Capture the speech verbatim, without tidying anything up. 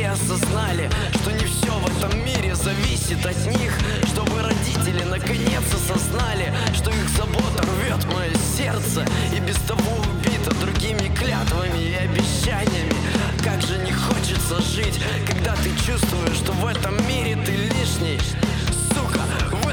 осознали, что не все в этом мире зависит от них. Чтобы родители наконец осознали, что их забота рвет мое сердце, и без того убито другими клятвами и обещаниями. Как же не хочется жить, когда ты чувствуешь, что в этом мире ты лишний. Сука,